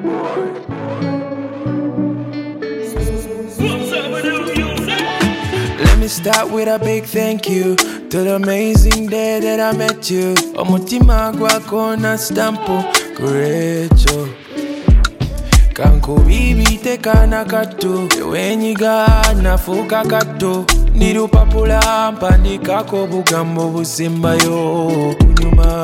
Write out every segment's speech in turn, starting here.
Let me start with a big thank you to the amazing day that I met you. Omutima gwako na stampo kurecho kanko bibi tekana kato ewenyiga nafuka kato nirupapula mpandikako bugambo busimbayo kunyuma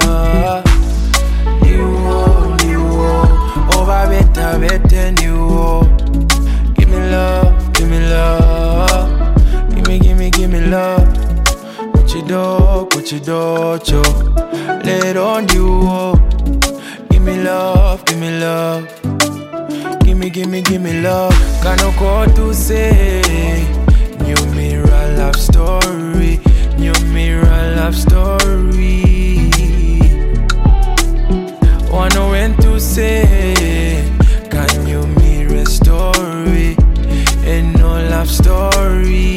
niwo oba bete niwo. Give me love, give me love. Give me love. What you do, cho. Let on you. Give me love, give me love. Give me love. Kano ko to say. New mirror love story. New mirror love story. Wanna when to say. Can you mirror story? And no love story.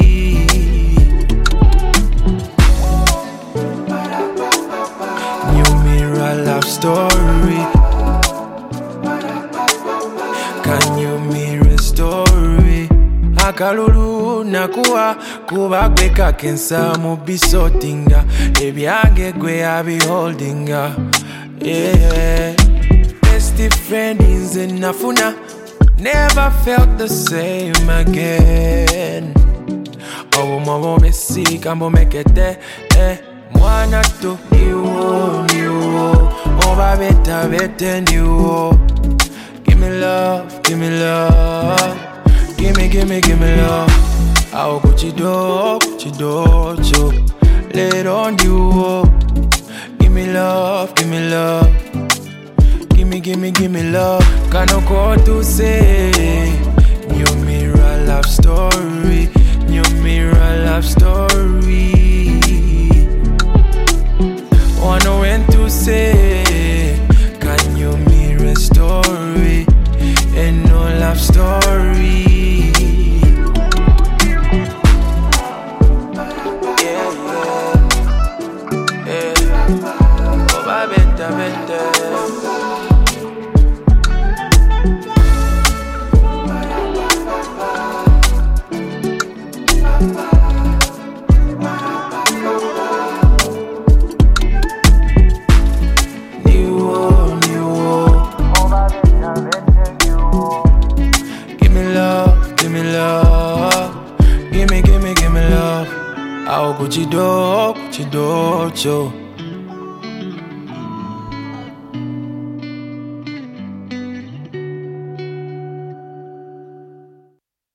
Love story. Can you mirror story? Akalulu nakuwa kuba gweka kensa mubisotinga ebyange gwe abiholdinga. Yeah, best friend is enafuna. Never felt the same again. Oh, mama, Messi, kambo mekete, mwana to you. Oba bete you. Give me love, give me love. Give me love. I'll put you do, cho. Let on you. Give me love, give me love. Give me love. Kano ko to say. New mirror love story. New mirror love story. Wanna when to say. Can you mirror story? And no love story. Yeah. Oh, bete. Give me love. I'll put you do, cho.